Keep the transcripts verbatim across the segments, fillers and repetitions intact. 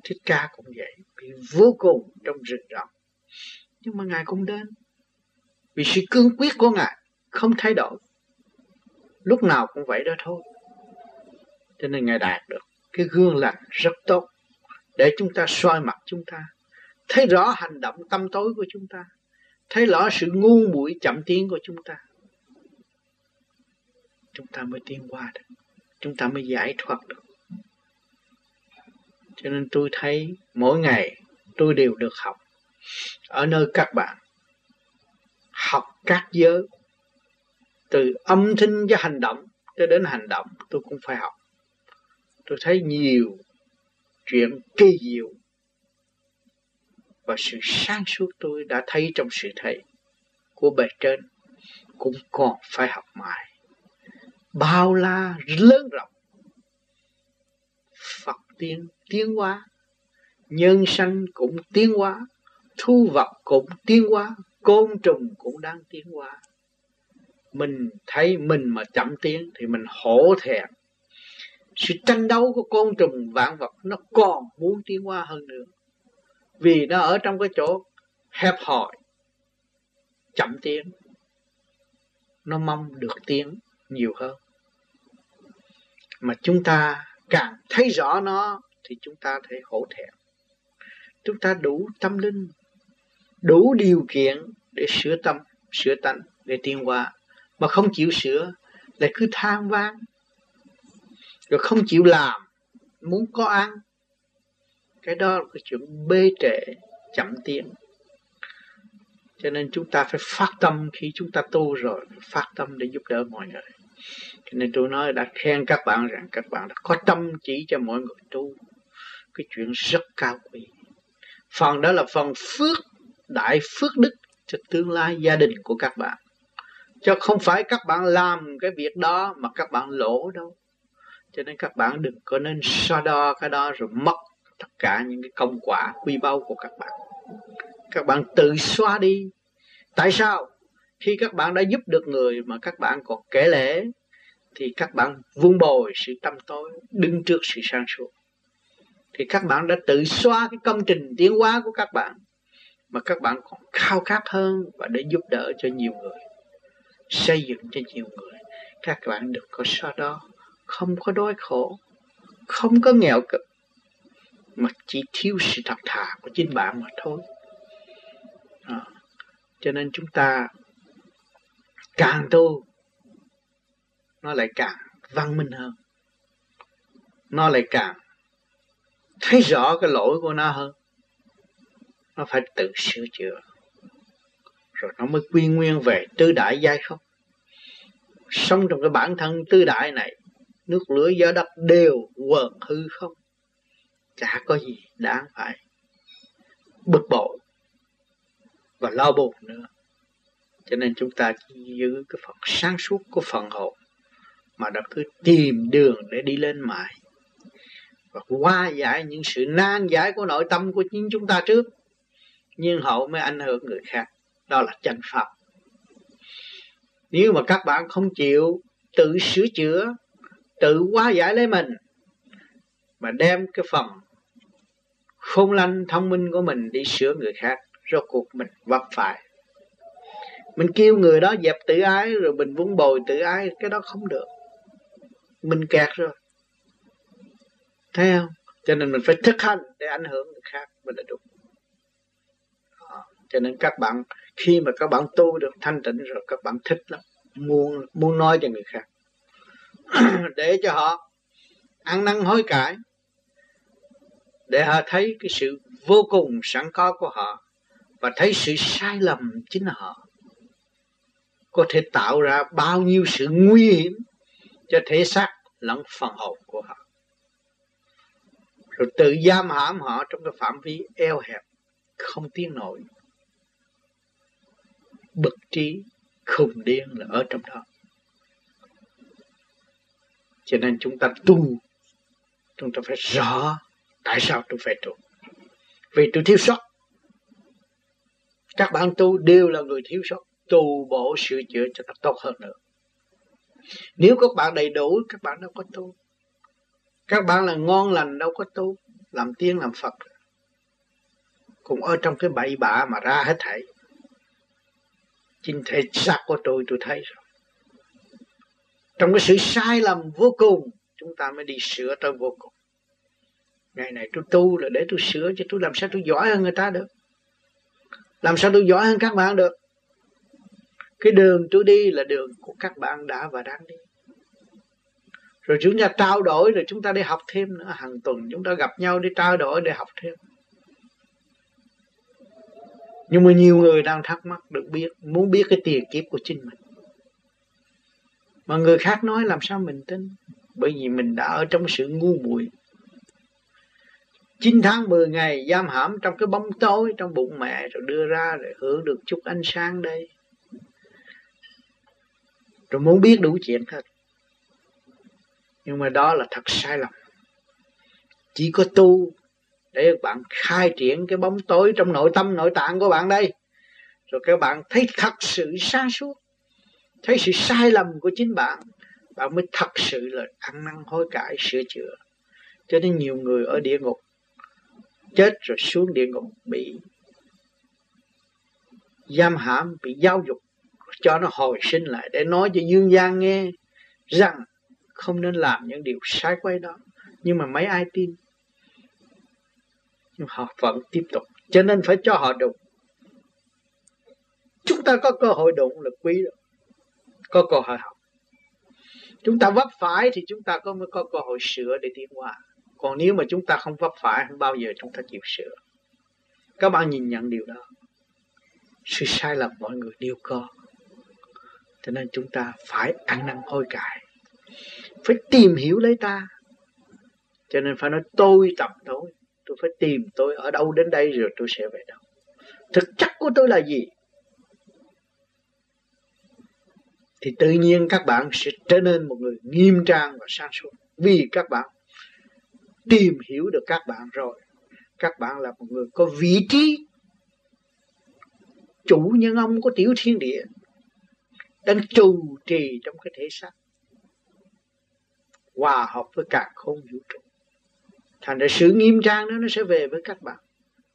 Thích Ca cũng vậy, bị vô cùng trong rừng rậm, nhưng mà Ngài cũng đến vì sự cương quyết của Ngài không thay đổi, lúc nào cũng vậy đó thôi. Cho nên Ngài đạt được cái gương lành rất tốt để chúng ta soi mặt chúng ta, thấy rõ hành động tâm tối của chúng ta, thấy rõ sự ngu muội chậm tiến của chúng ta. Chúng ta mới tiến qua được, chúng ta mới giải thoát được. Cho nên tôi thấy mỗi ngày tôi đều được học ở nơi các bạn, học các giới, từ âm thanh cho hành động cho đến hành động tôi cũng phải học. Tôi thấy nhiều chuyện kỳ diệu, và sự sáng suốt tôi đã thấy trong sự thấy của bề trên, cũng còn phải học mãi. Bao la lớn rộng, Phật tiên tiến hóa, nhân sanh cũng tiến hóa, thu vật cũng tiến hóa, côn trùng cũng đang tiến hóa. Mình thấy mình mà chậm tiến thì mình hổ thẹn. Sự tranh đấu của côn trùng vạn vật nó còn muốn tiến hóa hơn nữa, vì nó ở trong cái chỗ hẹp hòi, chậm tiến. Nó mong được tiến nhiều hơn. Mà chúng ta càng thấy rõ nó thì chúng ta thấy hổ thẹn. Chúng ta đủ tâm linh, đủ điều kiện để sửa tâm, sửa tánh, để tiến hóa, mà không chịu sửa, lại cứ than vãn, rồi không chịu làm, muốn có ăn. Cái đó là cái chuyện bê trễ, chậm tiến. Cho nên chúng ta phải phát tâm, khi chúng ta tu rồi, phát tâm để giúp đỡ mọi người. Cho nên tôi nói đã khen các bạn rằng các bạn đã có tâm chỉ cho mọi người tu, cái chuyện rất cao quý. Phần đó là phần phước, đại phước đức cho tương lai gia đình của các bạn. Chứ không phải các bạn làm cái việc đó mà các bạn lỗ đâu. Cho nên các bạn đừng có nên so đo cái đó rồi mất tất cả những cái công quả quý báu của các bạn. Các bạn tự xóa đi. Tại sao? Khi các bạn đã giúp được người mà các bạn còn kể lễ, thì các bạn vun bồi sự tâm tối, đứng trước sự sáng suốt. Thì các bạn đã tự xóa cái công trình tiến hóa của các bạn, mà các bạn còn khao khát hơn và để giúp đỡ cho nhiều người, xây dựng cho nhiều người. Các bạn đừng có so đo, không có đói khổ, không có nghèo cực, mà chỉ thiếu sự thật thà của chính bạn mà thôi. À, cho nên chúng ta càng tu, nó lại càng văn minh hơn, nó lại càng thấy rõ cái lỗi của nó hơn. Nó phải tự sửa chữa, rồi nó mới quy nguyên về tứ đại giai không. Sống trong cái bản thân tứ đại này, nước lửa gió đất đều quần hư không, chả có gì đáng phải bực bội và lo buồn nữa. Cho nên chúng ta chỉ giữ cái phần sáng suốt của phần hồn, mà đã cứ tìm đường để đi lên mãi, và hóa giải những sự nan giải của nội tâm của chính chúng ta trước, nhưng hậu mới ảnh hưởng người khác. Đó là chánh pháp. Nếu mà các bạn không chịu tự sửa chữa, tự hóa giải lấy mình, mà đem cái phần khôn lanh thông minh của mình đi sửa người khác, rốt cuộc mình vấp phải. Mình kêu người đó dẹp tự ái, rồi mình vun bồi tự ái, cái đó không được. Mình kẹt rồi. Thấy không? Cho nên mình phải thực hành để ảnh hưởng người khác mới là đúng. À, cho nên các bạn, khi mà các bạn tu được thanh tịnh rồi, các bạn thích lắm, muốn, muốn nói cho người khác để cho họ ăn năn hối cải, để họ thấy cái sự vô cùng sẵn có của họ, và thấy sự sai lầm chính là họ có thể tạo ra bao nhiêu sự nguy hiểm cho thể xác lẫn phần hồn của họ, rồi tự giam hãm họ trong cái phạm vi eo hẹp, không tiến nổi. Bực trí khùng điên là ở trong đó. Cho nên chúng ta tu, chúng ta phải rõ tại sao tôi phải tu. Vì tôi thiếu sót. Các bạn tu đều là người thiếu sót, tu bổ sửa chữa cho nó tốt hơn nữa. Nếu các bạn đầy đủ, các bạn đâu có tu. Các bạn là ngon lành đâu có tu. làm tiên làm Phật, cũng ở trong cái bậy bạ mà ra hết thảy. Chính thể xác của tôi tôi thấy rồi. Trong cái sự sai lầm vô cùng, chúng ta mới đi sửa tới vô cùng. Ngày này tôi tu là để tôi sửa, chứ tôi làm sao tôi giỏi hơn người ta được. Làm sao tôi giỏi hơn các bạn được. Cái đường tôi đi là đường của các bạn đã và đang đi. Rồi chúng ta trao đổi, rồi chúng ta đi học thêm nữa. Hàng tuần chúng ta gặp nhau đi trao đổi để học thêm. Nhưng mà nhiều người đang thắc mắc được biết, muốn biết cái tiền kiếp của chính mình. Mà người khác nói làm sao mình tin. Bởi vì mình đã ở trong sự ngu muội. chín tháng mười ngày giam hãm trong cái bóng tối trong bụng mẹ, rồi đưa ra để hưởng được chút ánh sáng đây. Rồi muốn biết đủ chuyện hết. Nhưng mà đó là thật sai lầm. Chỉ có tu để bạn khai triển cái bóng tối trong nội tâm nội tạng của bạn đây. Rồi các bạn thấy thật sự sáng suốt, thấy sự sai lầm của chính bạn, bạn mới thật sự là ăn năn hối cải sửa chữa. Cho nên nhiều người ở địa ngục chết rồi xuống địa ngục bị giam hãm, bị giáo dục, cho nó hồi sinh lại để nói cho dương gian nghe rằng không nên làm những điều sai quay đó. Nhưng mà mấy ai tin, nhưng họ vẫn tiếp tục. Cho nên phải cho họ đụng. Chúng ta có cơ hội đụng là quý rồi, có cơ hội học. Chúng ta vấp phải thì chúng ta có mới có cơ hội sửa để tiến hóa. Còn nếu mà chúng ta không vấp phải, không bao giờ chúng ta chịu sửa. Các bạn nhìn nhận điều đó. Sự sai lầm mọi người đều có. Cho nên chúng ta phải ăn năn hối cải, phải tìm hiểu lấy ta. Cho nên phải nói tôi tập tôi. Tôi phải tìm tôi ở đâu đến đây rồi tôi sẽ về đâu. Thực chất của tôi là gì? Thì tự nhiên các bạn sẽ trở nên một người nghiêm trang và sáng suốt. Vì các bạn tìm hiểu được các bạn rồi. Các bạn là một người có vị trí chủ nhân ông của tiểu thiên địa, đang trụ trì trong cái thể xác, hòa hợp với càn khôn vũ trụ. Thành ra sự nghiêm trang đó nó sẽ về với các bạn.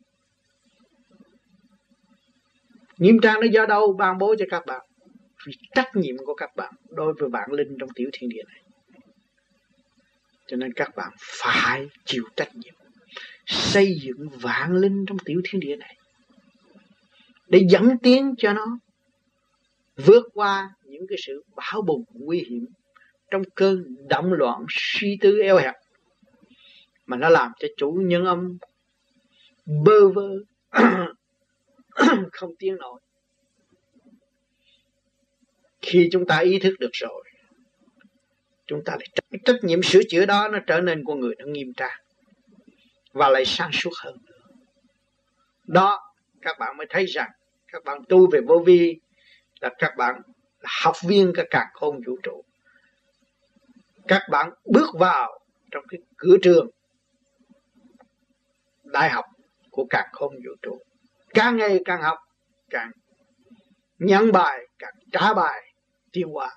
Nghiêm trang nó do đâu ban bố cho các bạn? Vì trách nhiệm của các bạn đối với vạn linh trong tiểu thiên địa này. Cho nên các bạn phải chịu trách nhiệm xây dựng vạn linh trong tiểu thiên địa này, để dẫn tiến cho nó vượt qua những cái sự bão bùng nguy hiểm trong cơn động loạn suy tư eo hẹp, mà nó làm cho chủ nhân âm bơ vơ không tiến nổi. Khi chúng ta ý thức được rồi, chúng ta lại trách, trách nhiệm sửa chữa đó, nó trở nên con người nó nghiêm trang và lại sáng suốt hơn nữa. Đó, các bạn mới thấy rằng các bạn tu về vô vi là các bạn là học viên các càn khôn vũ trụ. Các bạn bước vào trong cái cửa trường đại học của càn khôn vũ trụ. Càng ngày càng học, càng nhận bài, càng trả bài, tiến hóa.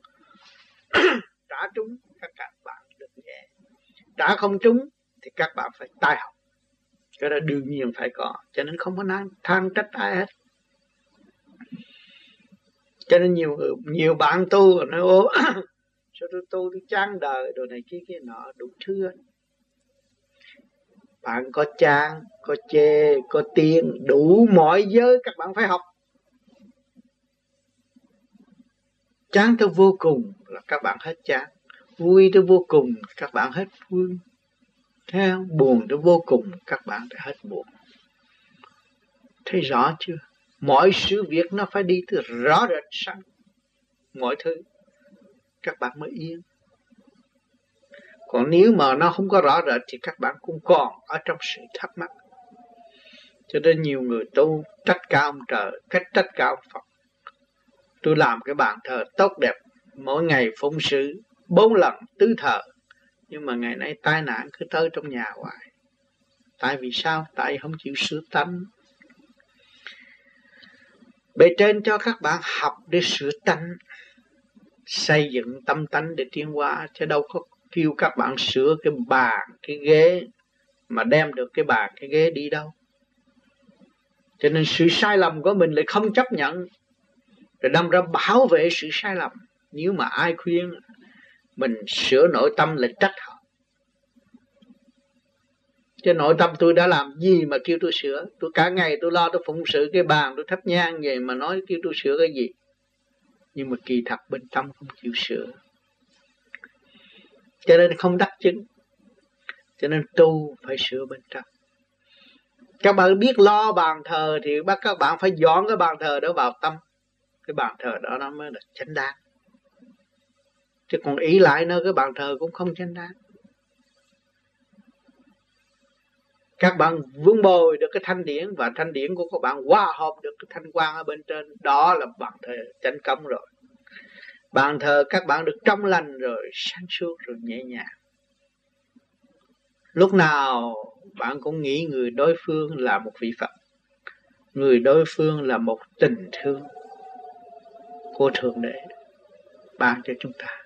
Trả trúng các các bạn được nhẹ, trả không trúng thì các bạn phải tai học. Cái đó đương nhiên phải có. Cho nên không có năng than trách ai hết. Cho nên nhiều nhiều bạn tu nói ô sao tôi tu tôi chán đời đồ này kia kia nọ đủ thứ hết. Bạn có chán, có chê, có tiếng, đủ mọi giới các bạn phải học. Chán tới vô cùng là các bạn hết chán, vui tới vô cùng các bạn hết vui, thấy không? Buồn tới vô cùng các bạn đã hết buồn. Thấy rõ chưa? Mọi sự việc nó phải đi từ rõ rệt sẵn, mọi thứ các bạn mới yên. Còn nếu mà nó không có rõ rệt thì các bạn cũng còn ở trong sự thắc mắc. Cho nên nhiều người tu trách cả ông trời, cách trách cả ông Phật. Tôi làm cái bàn thờ tốt đẹp, mỗi ngày phụng sự bốn lần tứ thờ, nhưng mà ngày nay tai nạn cứ tới trong nhà hoài. Tại vì sao? Tại không chịu sửa tánh. Bề trên cho các bạn học để sửa tánh, xây dựng tâm tánh để tiến hóa, chứ đâu có kêu các bạn sửa cái bàn, cái ghế, mà đem được cái bàn cái ghế đi đâu. Cho nên sự sai lầm của mình lại không chấp nhận, rồi đâm ra bảo vệ sự sai lầm. Nếu mà ai khuyên mình sửa nội tâm lại trách họ. Chứ nội tâm tôi đã làm gì mà kêu tôi sửa? Tôi cả ngày tôi lo tôi phụng sự cái bàn, tôi thắp nhang vậy mà nói kêu tôi sửa cái gì? Nhưng mà kỳ thật bên tâm không chịu sửa, cho nên không đắc chứng. Cho nên tu phải sửa bên trong. Các bạn biết lo bàn thờ thì bắt các bạn phải dọn cái bàn thờ đó vào tâm. Cái bàn thờ đó nó mới là chánh đáng. Chứ còn ý lại nơi cái bàn thờ cũng không chánh đáng. Các bạn vun bồi được cái thanh điển, và thanh điển của các bạn hòa hợp được cái thanh quang ở bên trên, đó là bàn thờ chánh công rồi. Bàn thờ các bạn được trong lành rồi, sáng suốt rồi, nhẹ nhàng. Lúc nào bạn cũng nghĩ người đối phương là một vị Phật, người đối phương là một tình thương của Thượng Đế ban cho chúng ta.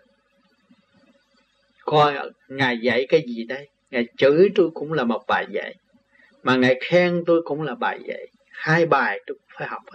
Coi Ngài dạy cái gì đây? Ngài chửi tôi cũng là một bài dạy, mà Ngài khen tôi cũng là bài dạy. Hai bài tôi cũng phải học hết.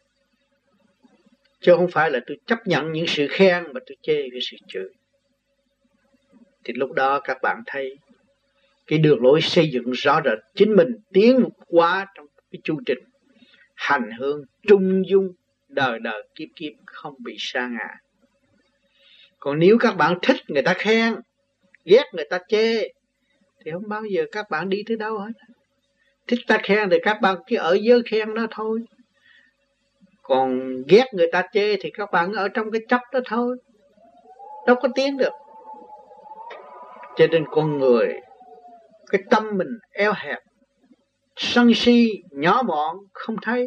Chứ không phải là tôi chấp nhận những sự khen mà tôi chê cái sự chửi. Thì lúc đó các bạn thấy cái đường lối xây dựng rõ rệt, chính mình tiến qua trong cái chu trình hành hương trung dung, đời đời kiếp kiếp không bị sa ngã. Còn nếu các bạn thích người ta khen, ghét người ta chê, thì không bao giờ các bạn đi tới đâu hết. Thích ta khen thì các bạn cứ ở giới khen đó thôi. Còn ghét người ta chê thì các bạn ở trong cái chấp đó thôi, đâu có tiến được. Cho nên con người, cái tâm mình eo hẹp, sân si, nhỏ mọn, không thấy.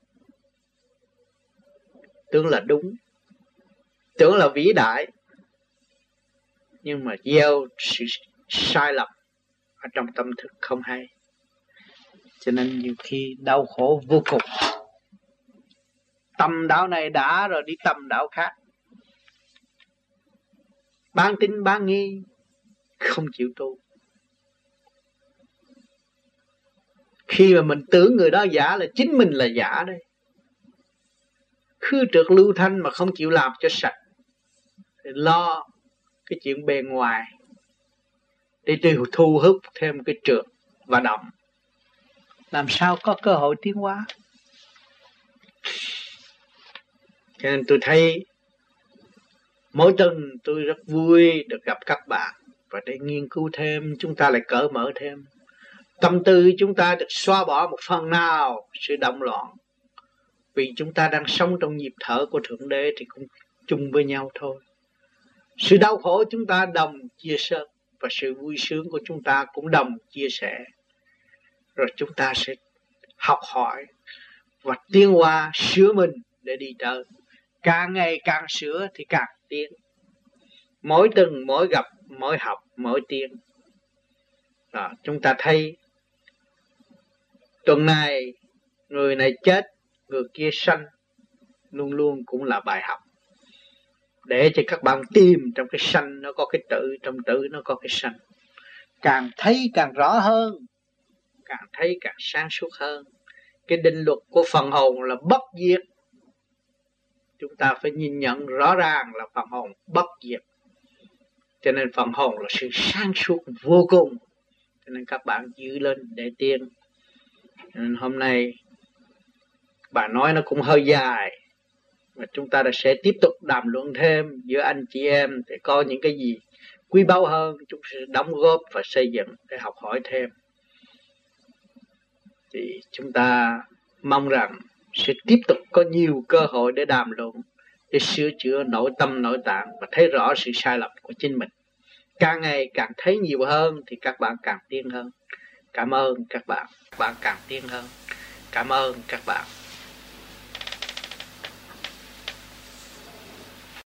Tưởng là đúng, tưởng là vĩ đại, nhưng mà gieo sự sai lầm ở trong tâm thức không hay. Cho nên nhiều khi đau khổ vô cùng. Tâm đạo này đã rồi đi tâm đạo khác, bán tín bán nghi, không chịu tu. Khi mà mình tưởng người đó giả là chính mình là giả đây. Khứ trượt lưu thanh mà không chịu làm cho sạch, thì lo cái chuyện bề ngoài để tôi thu hút thêm cái trượt và động, làm sao có cơ hội tiến hóa. Cho nên tôi thấy mỗi tuần tôi rất vui được gặp các bạn, và để nghiên cứu thêm, chúng ta lại cởi mở thêm. Tâm tư chúng ta được xóa bỏ một phần nào sự động loạn, vì chúng ta đang sống trong nhịp thở của Thượng Đế thì cũng chung với nhau thôi. Sự đau khổ chúng ta đồng chia sẻ, và sự vui sướng của chúng ta cũng đồng chia sẻ. Rồi chúng ta sẽ học hỏi và tiến hóa, sửa mình để đi tới. Càng ngày càng sửa thì càng tiến. Mỗi tuần, mỗi gặp, mỗi học, mỗi tiến. Đó, chúng ta thấy tuần này người này chết, người kia sanh, luôn luôn cũng là bài học. Để cho các bạn tìm trong cái sanh nó có cái tử, trong tử nó có cái sanh. Càng thấy càng rõ hơn, càng thấy càng sáng suốt hơn. Cái định luật của phần hồn là bất diệt. Chúng ta phải nhìn nhận rõ ràng là phần hồn bất diệt. Cho nên phần hồn là sự sáng suốt vô cùng. Cho nên các bạn giữ lên để tiến. Cho nên hôm nay bà nói nó cũng hơi dài, mà chúng ta sẽ tiếp tục đàm luận thêm giữa anh chị em để có những cái gì quý báu hơn, chúng sẽ đóng góp và xây dựng để học hỏi thêm. Thì chúng ta mong rằng sẽ tiếp tục có nhiều cơ hội để đàm luận, để sửa chữa nội tâm nội tạng và thấy rõ sự sai lầm của chính mình. Càng ngày càng thấy nhiều hơn thì các bạn càng tiến hơn. Cảm ơn các bạn. Các bạn càng tiến hơn. Cảm ơn các bạn.